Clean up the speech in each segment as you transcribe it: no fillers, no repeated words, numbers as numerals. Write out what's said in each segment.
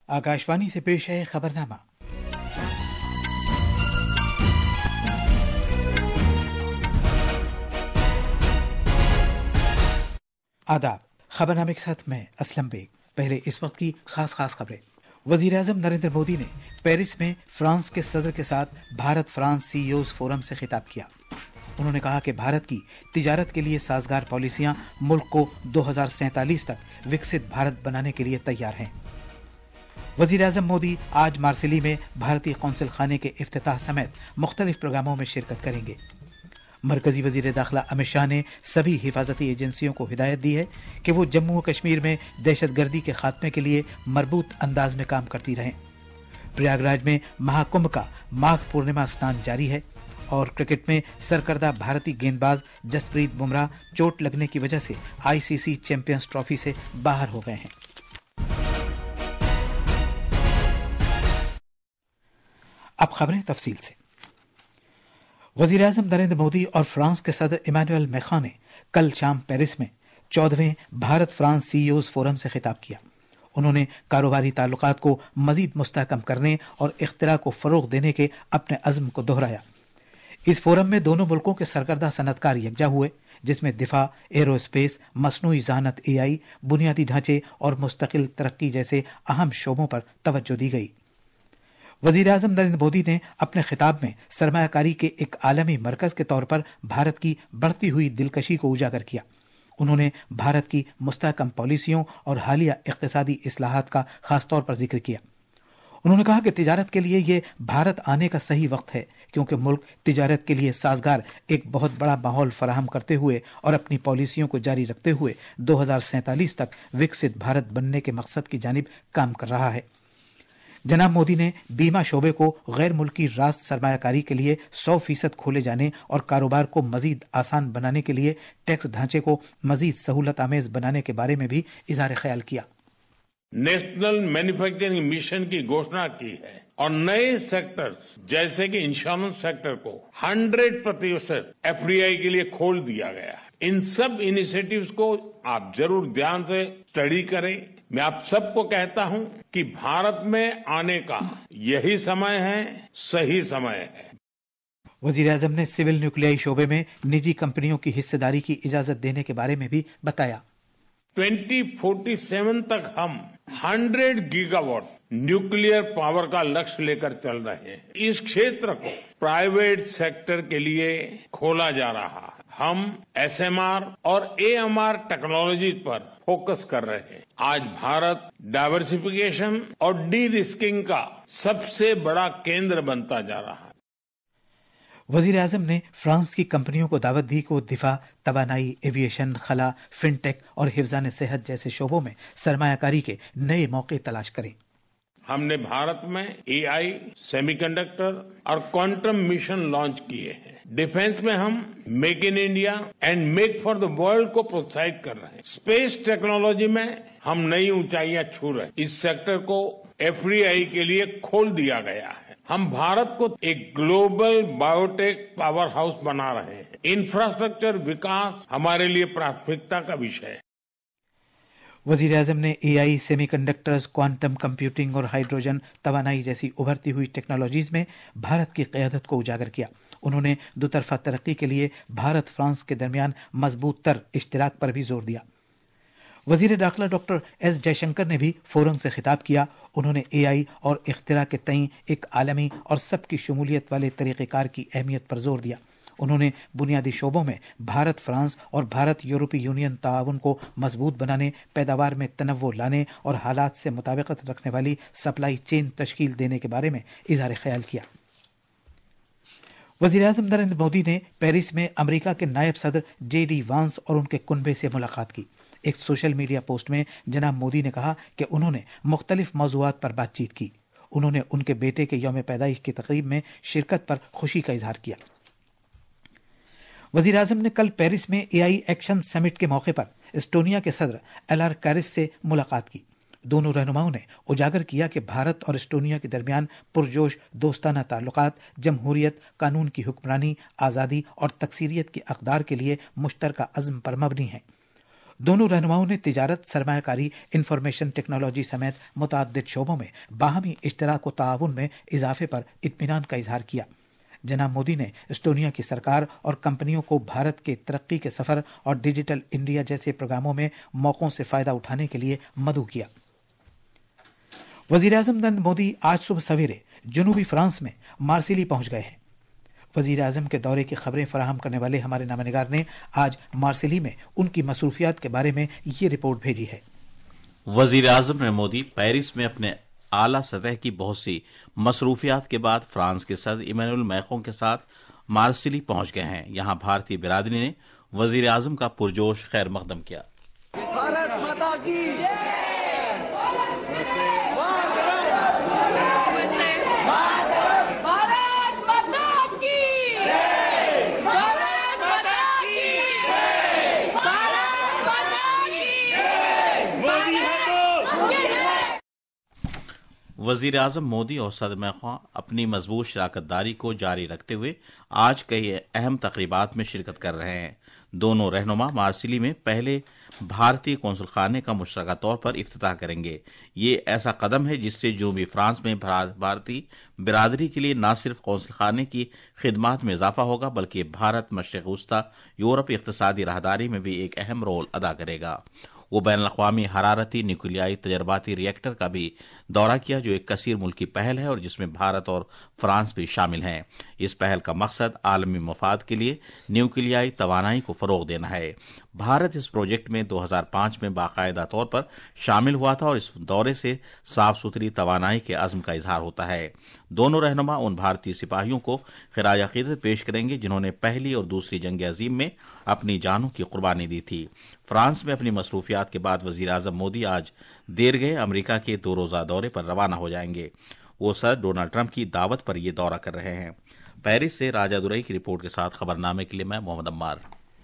आकाशवाणी से पेश है खबरनामा। आदाब। खबरनामे के साथ मैं असलम बेग। पहले इस वक्त की खास खबरें। वजीर आजम नरेंद्र मोदी ने पेरिस में फ्रांस के सदर के साथ भारत फ्रांस सीईओज फोरम से खिताब किया। उन्होंने कहा कि भारत की तिजारत के लिए साजगार पॉलिसियां मुल्क को 2047 तक विकसित भारत बनाने के लिए तैयार हैं। वजीर आजम मोदी आज मार्सिली में भारतीय कौंसिल खाने के इफ्तिताह समेत मुख्तलिफ प्रोग्रामों में शिरकत करेंगे। मरकजी वजीर दाखिला अमित शाह ने सभी हिफाजती एजेंसियों को हिदायत दी है कि वो जम्मू व कश्मीर में दहशतगर्दी के खात्मे के लिए मरबूत अंदाज में काम करती रहें। प्रयागराज में महाकुंभ का माघ पूर्णिमा स्नान जारी है और क्रिकेट में सरकर्दा भारतीय गेंदबाज जसप्रीत बुमराह चोट लगने की वजह से आईसीसी चैंपियंस ट्रॉफी से बाहर हो गए हैं। अब खबरें तफसील से। वजीर आजम नरेंद्र मोदी और फ्रांस के सदर इमैनुअल मैक्रों ने कल शाम पेरिस में 14वें भारत फ्रांस सीईओज फोरम से खिताब किया। उन्होंने कारोबारी ताल्लुकात को मजीद मुस्तहकम करने और इख्तिरा को फरोग देने के अपने अज़्म को दोहराया। इस फोरम में दोनों मुल्कों के सरकर्दा सनतकार यकजा हुए, जिसमें दिफा, एरोस्पेस, मसनूई ज़हानत AI, बुनियादी ढांचे और मुस्तकिल तरक्की जैसे अहम शोबों पर तवज्जो दी गई। वजीर आजम नरेंद्र मोदी ने अपने खिताब में सरमायाकारी के एक आलमी मरकज के तौर पर भारत की बढ़ती हुई दिलकशी को उजागर किया। उन्होंने भारत की मुस्तहकम पॉलिसियों और हालिया इक़्तिसादी इस्लाहात का खासतौर पर जिक्र किया। उन्होंने कहा कि तिजारत के लिए ये भारत आने का सही वक्त है, क्योंकि मुल्क तिजारत के लिए साजगार एक बहुत बड़ा माहौल फराहम करते हुए और अपनी पॉलिसियों को जारी रखते हुए 2047 तक विकसित भारत बनने के मकसद की जानिब काम कर रहा है। जनाब मोदी ने बीमा शोबे को गैर मुल्की रास्त सरमायाकारी के लिए 100% खोले जाने और कारोबार को मजीद आसान बनाने के लिए टैक्स ढांचे को मजीद सहूलत आमेज बनाने के बारे में भी इज़हार ख्याल किया। नेशनल मैन्युफैक्चरिंग मिशन की घोषणा की है और नए सेक्टर्स जैसे कि इंश्योरेंस सेक्टर को 100% FDI के लिए खोल दिया गया है। इन सब इनिशिएटिव्स को आप जरूर ध्यान से स्टडी करें। मैं आप सबको कहता हूं कि भारत में आने का यही समय है, सही समय है। वजीर आजम ने सिविल न्यूक्लियाई शोबे में निजी कंपनियों की हिस्सेदारी की इजाजत देने के बारे में भी बताया। 2047 तक हम 100 गीगावाट न्यूक्लियर पावर का लक्ष्य लेकर चल रहे हैं। इस क्षेत्र को प्राइवेट सेक्टर के लिए खोला जा रहा है। हम SMR और AMR टेक्नोलॉजी पर फोकस कर रहे हैं। आज भारत डाइवर्सिफिकेशन और डी रिस्किंग का सबसे बड़ा केंद्र बनता जा रहा है। वजीर आजम ने फ्रांस की कंपनियों को दावत दी कि वो दिफा, तवानाई, एविएशन, खला, फिनटेक और हिफ्ज़ान सेहत जैसे शोबों में सरमायाकारी के नए मौके तलाश करें। हमने भारत में AI, सेमीकंडक्टर और क्वांटम मिशन लॉन्च किए हैं। डिफेंस में हम make in India and make for the world को प्रोत्साहित कर रहे हैं। स्पेस टेक्नोलॉजी में हम नई ऊंचाइयां छू रहे हैं। इस सेक्टर को FDI के लिए खोल दिया गया है। हम भारत को एक ग्लोबल बायोटेक पावर हाउस बना रहे हैं। इंफ्रास्ट्रक्चर विकास हमारे लिए प्राथमिकता का विषय है। वजीर आजम ने AI, सेमीकंडक्टर्स, क्वांटम कंप्यूटिंग और हाइड्रोजन तवानाई जैसी उभरती हुई टेक्नोलॉजीज में भारत की क़यादत को उजागर किया। उन्होंने दुतरफा तरक्की के लिए भारत फ्रांस के दरमियान मजबूत तर इश्तिराक पर भी जोर दिया। वजीर दाखिला डॉक्टर S जयशंकर ने भी फोरम से खिताब किया। उन्होंने AI और इख्तिरा के तईं एक आलमी और सबकी शमूलियत वाले तरीक़ेकार की अहमियत पर जोर दिया। उन्होंने बुनियादी शोबों में भारत फ्रांस और भारत यूरोपीय यूनियन ताउन को मजबूत बनाने, पैदावार में तनव्वुर लाने और हालात से मुताबिकत रखने वाली सप्लाई चेन तश्कील देने के बारे में इज़हार ख्याल किया। वज़ीर आज़म नरेंद्र मोदी ने पेरिस में अमेरिका के नायब सदर JD वांस और उनके कुनबे से मुलाकात की। एक सोशल मीडिया पोस्ट में जनाब मोदी ने कहा कि उन्होंने मुख्तलिफ मौज़ूआत पर बातचीत की। उन्होंने उनके बेटे के यौम पैदाइश की तकरीब में शिरकत पर खुशी का इजहार किया। वज़ीर आज़म ने कल पेरिस में AI एक्शन समिट के मौके पर एस्टोनिया के सदर एलार कारिस से मुलाकात की। दोनों रहनुमाओं ने उजागर किया कि भारत और एस्टोनिया के दरमियान पुरजोश दोस्ताना ताल्लुकात, जमहूरियत, कानून की हुक्मरानी, आज़ादी और तकसीरियत की अक़दार के लिए मुश्तरका अज़्म पर मबनी है। दोनों रहनुमाओं ने तिजारत, सरमायाकारी, इंफॉर्मेशन टेक्नोलॉजी समेत मुतअद्दिद शोबों में बाहमी इश्तराक व ताउन में इजाफे पर इत्मीनान का इजहार किया। जनाब मोदी ने एस्टोनिया की सरकार और कंपनियों को भारत के तरक्की के सफर और डिजिटल इंडिया जैसे प्रोग्रामों में मौकों से फायदा उठाने के लिए मदऊ किया। वजीर-ए-आजम नरेंद्र मोदी आज सुबह सवेरे जनूबी फ्रांस में मार्सिली पहुंच गए हैं। वजीर आजम के दौरे की खबरें फराहम करने वाले हमारे नामनिगार ने आज मार्सिली में उनकी मसरूफियात के बारे में ये रिपोर्ट भेजी है। वजीर आजम नरेंद्र मोदी पेरिस में अपने आला सतह की बहुत सी मसरूफियात के बाद फ्रांस के सदर इमैनुअल मैक्रों के साथ मार्सिली पहुंच गए हैं। यहां भारतीय बिरादरी ने वजीर आजम का पुरजोश खैर मकदम किया। भारत माता की वजीर आजम मोदी और सदर मैख्वां अपनी मजबूत शराकतदारी को जारी रखते हुए आज कई अहम तकरीबात में शिरकत कर रहे हैं। दोनों रहनुमा मार्सिली में पहले भारतीय कौंसल खाने का मुश्तरका तौर पर इफ्तिताह करेंगे। ये ऐसा कदम है जिससे जनूबी फ्रांस में भारतीय बिरादरी के लिए न सिर्फ कौंसल खाने की खिदमात में इजाफा होगा बल्कि भारत मशरिक वस्ता यूरोप इक्तिसादी राहदारी में भी एक अहम रोल अदा करेगा। वो बैन अल-अक़वामी हरारती न्यूक्लियाई तजर्बाती रिएक्टर का भी दौरा किया, जो एक कसीर मुल्की पहल है और जिसमें भारत और फ्रांस भी शामिल हैं। इस पहल का मकसद आलमी मफाद के लिए न्यूक्लियाई तवानाई को फरोग देना है। भारत इस प्रोजेक्ट में 2005 में बाकायदा तौर पर शामिल हुआ था और इस दौरे से साफ सुथरी तवानाई के अज़्म का इजहार होता है। दोनों रहनुमा उन भारतीय सिपाहियों को खिराज अक़ीदत पेश करेंगे जिन्होंने पहली और दूसरी जंग अजीम में अपनी जानों की कुर्बानी दी थी। फ्रांस में अपनी मसरूफियात के बाद वजीर आजम मोदी आज देर गए अमरीका के 2 रोज़ा दौरे पर रवाना हो जाएंगे। वो सर डोनाल्ड ट्रंप की दावत पर यह दौरा कर रहे हैं। पेरिस से राजा दुरई की रिपोर्ट के साथ खबरनामे के लिए मैं मोहम्मद अम्मार।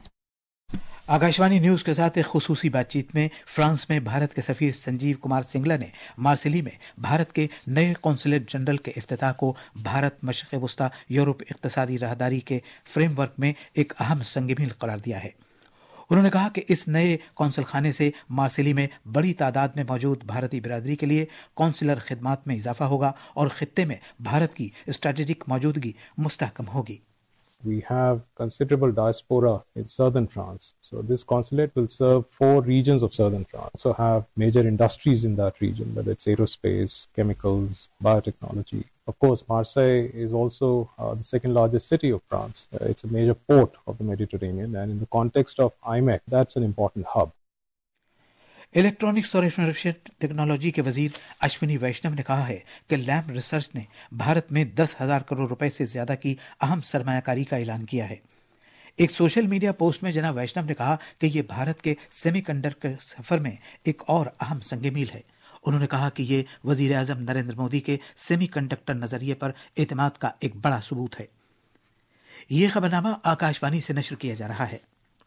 आकाशवाणी न्यूज के साथ एक खुसूसी बातचीत में फ्रांस में भारत के सफीर संजीव कुमार सिंगला ने मार्सिली में भारत के नए कौंसलेट जनरल के इफ्तिताह को भारत मशरिक़ वस्ता यूरोप इक्तिसादी राहदारी के फ्रेमवर्क में एक अहम संग-मील करार दिया है। उन्होंने कहा कि इस नए कौंसल खाने से मार्सिली में बड़ी तादाद में मौजूद भारतीय बिरादरी के लिए कौंसलर खिदमात में इजाफा होगा और खित्ते में भारत की स्ट्रेटेजिक मौजूदगी मुस्तहकम होगी। We have considerable diaspora in southern France. So this consulate will serve 4 regions of southern France. So have major industries in that region, whether it's aerospace, chemicals, biotechnology. Of course, Marseille is also the second largest city of France. It's a major port of the Mediterranean, and in the context of IMEC, that's an important hub. Electronics और information technology के वजीर अश्विनी वैष्णव ने कहा है कि lamp research ने भारत में 10,000 करोड़ रुपए से ज्यादा की अहम सरमायाकारी का ऐलान किया है। एक सोशल मीडिया पोस्ट में जनाब वैष्णव ने कहा कि ये भारत के सेमीकंडक्टर सफर में एक और अहम संग-मील है। उन्होंने कहा कि ये वजीर आजम नरेंद्र मोदी के सेमीकंडक्टर नजरिए पर एतमाद का एक बड़ा सबूत है। ये खबरनामा आकाशवाणी से नशर किया जा रहा है।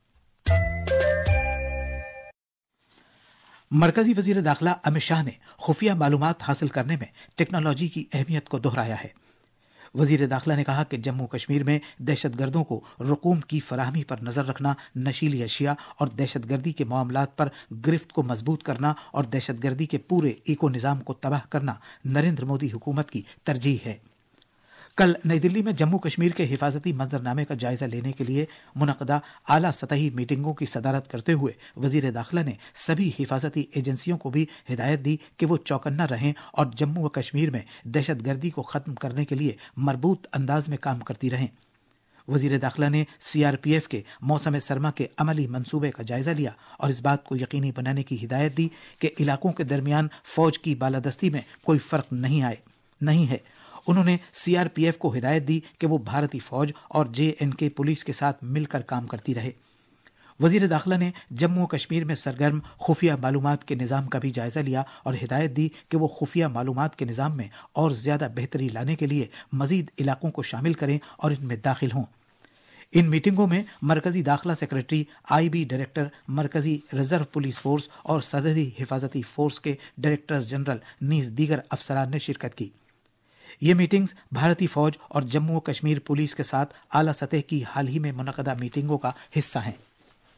मरकजी वजीर दाखिला अमित शाह ने खुफिया मालूमात हासिल करने में टेक्नोलॉजी की अहमियत को दोहराया है। वजीर दाखिला ने कहा कि जम्मू कश्मीर में दहशतगर्दों को रकूम की फराहमी पर नजर रखना, नशीली अशिया और दहशतगर्दी के मामलात पर गिरफ्त को मजबूत करना और दहशतगर्दी के पूरे इको निज़ाम को तबाह करना नरेंद्र मोदी हुकूमत की तरजीह है। कल नई दिल्ली में जम्मू कश्मीर के हिफाजती मंजरनामे का जायजा लेने के लिए मुनक़दा आला सतही मीटिंगों की सदारत करते हुए वजीर दाखिला ने सभी हिफाजती एजेंसियों को भी हिदायत दी कि वो चौकन्ना रहें और जम्मू व कश्मीर में दहशतगर्दी को खत्म करने के लिए मरबूत अंदाज में काम करती रहें। वजीर दाखिला ने CRPF के मौसम सरमा के अमली मंसूबे का जायजा लिया और इस बात को यकीनी बनाने की हिदायत दी कि इलाकों के दरमियान फौज की बालादस्ती में कोई फर्क नहीं है। उन्होंने CRPF को हिदायत दी कि वो भारतीय फौज और JNK पुलिस के साथ मिलकर काम करती रहे। वजीर दाखिला ने जम्मू कश्मीर में सरगर्म खुफिया मालूमात के निज़ाम का भी जायजा लिया और हिदायत दी कि वो खुफिया मालूमात के निज़ाम में और ज्यादा बेहतरी लाने के लिए मजीद इलाकों को शामिल करें और इनमें दाखिल हों। इन मीटिंगों में मरकजी दाखिला सेक्रेटरी, IB डायरेक्टर, मरकजी रिजर्व पुलिस फोर्स और सदरी हिफाजती फोर्स के डायरेक्टर्स जनरल नीज दीगर अफसरान ने शिरकत की। ये मीटिंग्स भारतीय फौज और जम्मू कश्मीर पुलिस के साथ आला सतह की हाल ही में मुनक़दा मीटिंगों का हिस्सा हैं।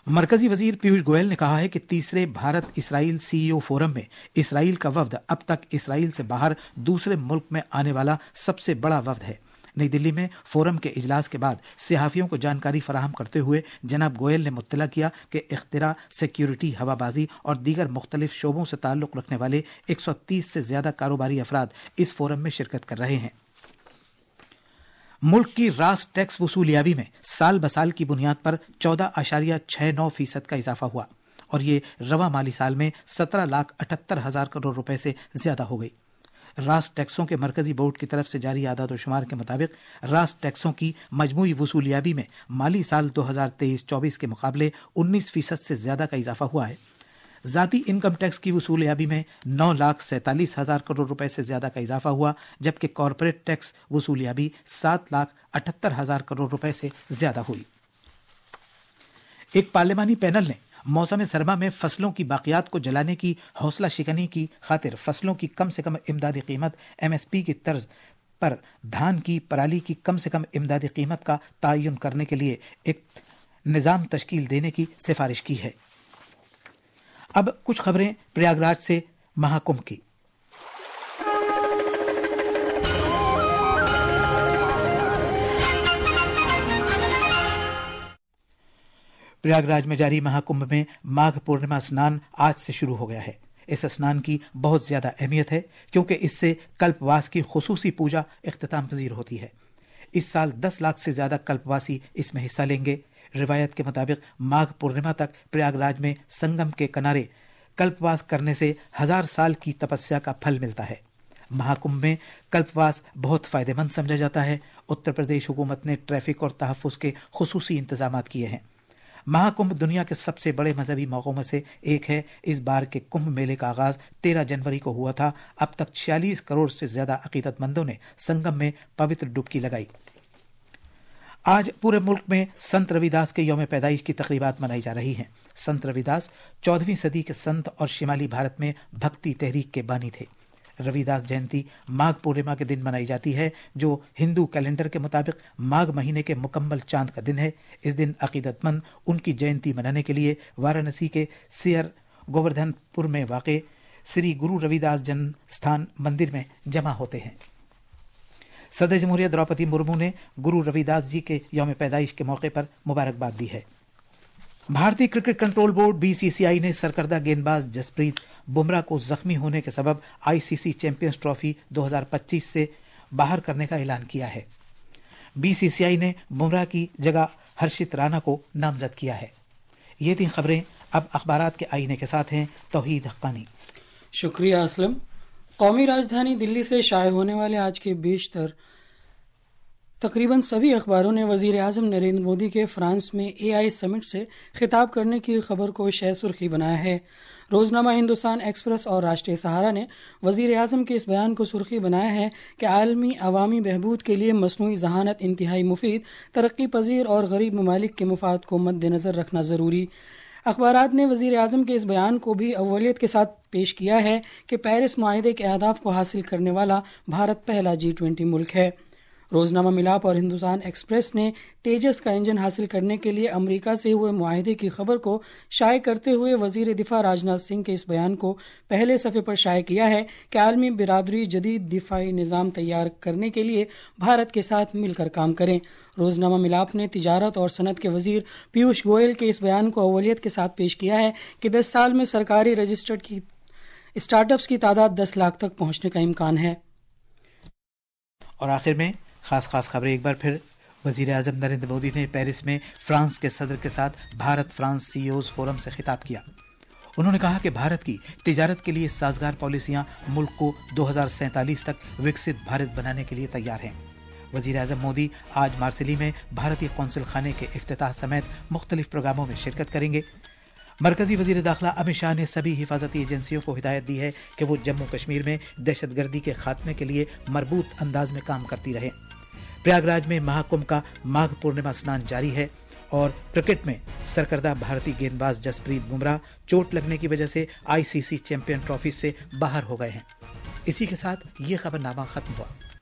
मरकजी वजीर पीयूष गोयल ने कहा है कि तीसरे भारत इसराइल सीईओ फोरम में इसराइल का वफ्द अब तक इसराइल से बाहर दूसरे मुल्क में आने वाला सबसे बड़ा वफ्द है। नई दिल्ली में फोरम के इजलास के बाद सहाफियों को जानकारी फराहम करते हुए जनाब गोयल ने मुत्तला किया कि इख्तिरा, सिक्योरिटी, हवाबाजी और दीगर मुख्तलिफ शोबों से ताल्लुक रखने वाले 130 से ज्यादा कारोबारी अफराद इस फोरम में शिरकत कर रहे हैं। मुल्क की रास टैक्स वसूलियाबी में साल बसाल की बुनियाद पर 14.69% का इजाफा हुआ और ये रवा माली साल में 17,78,000 करोड़ रुपए से ज्यादा हो गई। रास टैक्सों के मरकजी बोर्ड की तरफ से जारी आदाद व शुमार के मुताबिक रास टैक्सों की मजमूई वसूलियाबी में माली साल 2023-24 के मुकाबले 19% से ज्यादा का इजाफा हुआ है। जाती इनकम टैक्स की वसूलियाबी में 9,47,000 करोड़ रुपए से ज्यादा का इजाफा हुआ, जबकि कॉरपोरेट टैक्स वसूलियाबी 7,78,000 करोड़ रुपए से ज्यादा हुई। एक पार्लिमानी पैनल ने मौसम सरमा में फसलों की बाकियात को जलाने की हौसला शिकनी की खातिर फसलों की कम से कम इमदादी कीमत MSP की तर्ज पर धान की पराली की कम से कम इमदादी कीमत का तयन करने के लिए एक निज़ाम तश्कील देने की सिफारिश की है। अब कुछ खबरें प्रयागराज से महाकुंभ की। प्रयागराज में जारी महाकुंभ में माघ पूर्णिमा स्नान आज से शुरू हो गया है। इस स्नान की बहुत ज्यादा अहमियत है क्योंकि इससे कल्पवास की खुसूसी पूजा इख्तिताम पजीर होती है। इस साल 10 लाख से ज्यादा कल्पवासी इसमें हिस्सा लेंगे। रिवायत के मुताबिक माघ पूर्णिमा तक प्रयागराज में संगम के किनारे कल्पवास करने से 1000 साल की तपस्या का फल मिलता है। महाकुंभ में कल्पवास बहुत फायदेमंद समझा जाता है। उत्तर प्रदेश हुकूमत ने ट्रैफिक और तहफ्फुज़ के खुसूसी इंतजाम किए हैं। महाकुंभ दुनिया के सबसे बड़े मजहबी मौक़ों में से एक है। इस बार के कुंभ मेले का आगाज 13 जनवरी को हुआ था। अब तक 46 करोड़ से ज्यादा अकीदतमंदों ने संगम में पवित्र डुबकी लगाई। आज पूरे मुल्क में संत रविदास के यौम पैदाइश की तकरीबात मनाई जा रही हैं। संत रविदास 14वीं सदी के संत और शिमाली भारत में भक्ति तहरीक के बानी थे। रविदास जयंती माघ पूर्णिमा के दिन मनाई जाती है, जो हिंदू कैलेंडर के मुताबिक माघ महीने के मुकम्मल चांद का दिन है। इस दिन अकीदतमंद उनकी जयंती मनाने के लिए वाराणसी के सियर गोवर्धनपुर में वाक़े श्री गुरु रविदास जन्म स्थान मंदिर में जमा होते हैं। सदर जमहूरियत द्रौपदी मुर्मू ने गुरु रविदास जी के यौम पैदाइश के मौके पर मुबारकबाद दी है। भारतीय क्रिकेट कंट्रोल बोर्ड BCCI ने सरकर्दा गेंदबाज जसप्रीत बुमराह को जख्मी होने के सबब ICC चैंपियंस ट्रॉफी 2025 से बाहर करने का ऐलान किया है। BCCI ने बुमराह की जगह हर्षित राणा को नामजद किया है। ये 3 खबरें। अब अखबारात के आईने के साथ हैं तौहीद हक्कानी। शुक्रिया असलम। कौमी राजधानी दिल्ली से शाये होने वाले आज के बेशतर तकरीबन सभी अखबारों ने वजीर आज़म नरेंद्र मोदी के फ्रांस में AI समिट से खिताब करने की खबर को शह सुर्खी बनाया है। रोजनामा हिंदुस्तान एक्सप्रेस और राष्ट्रीय सहारा ने वजीर आज़म के इस बयान को सुर्खी बनाया है कि आलमी अवामी बहबूद के लिए मसनूई जहानत इंतहाई मुफीद, तरक्की पजीर और गरीब ममालिक के मुफाद को मद्देनजर रखना ज़रूरी। अखबारात ने वजीर आज़म के इस बयान को भी अव्वलियत के साथ पेश किया है कि पेरिस मुआहदे के अहदाफ को हासिल करने वाला भारत पहला G20 मुल्क है। रोजनामा मिलाप और हिंदुस्तान एक्सप्रेस ने तेजस का इंजन हासिल करने के लिए अमेरिका से हुए मुआहदे की खबर को शाये करते हुए वजीर दिफा राजनाथ सिंह के इस बयान को पहले सफ़े पर शाये किया है कि आलमी बिरादरी जदीद दिफाई निज़ाम तैयार करने के लिए भारत के साथ मिलकर काम करें। रोजनामा मिलाप ने तिजारत और सनत के वजीर पीयूष गोयल के इस बयान को अव्वलियत के साथ पेश किया है कि 10 साल में सरकारी रजिस्टर्ड की स्टार्टअप्स की तादाद 10 लाख तक पहुंचने का इम्कान है। और आखिर में खास खबरें एक बार फिर। वजीर आज़म नरेंद्र मोदी ने पेरिस में फ्रांस के सदर के साथ भारत फ्रांस CEOs फोरम से खिताब किया। उन्होंने कहा कि भारत की तिजारत के लिए साजगार पॉलिसियां मुल्क को 2047 तक विकसित भारत बनाने के लिए तैयार हैं। वजीर आज़म मोदी आज मार्सिली में भारतीय कौंसिल खाने के इफ्तिताह समेत मुख्तलिफ प्रोग्रामों में शिरकत करेंगे। मरकजी वजीर दाखिला अमित शाह ने सभी हिफाजती एजेंसियों को हिदायत दी है कि वो जम्मू कश्मीर में दहशतगर्दी के खात्मे के लिए मरबूत अंदाज में काम करती रहे। प्रयागराज में महाकुंभ का माघ पूर्णिमा स्नान जारी है और क्रिकेट में सरकर्दा भारतीय गेंदबाज जसप्रीत बुमराह चोट लगने की वजह से ICC चैंपियन ट्रॉफी से बाहर हो गए हैं। इसी के साथ ये खबरनामा खत्म हुआ।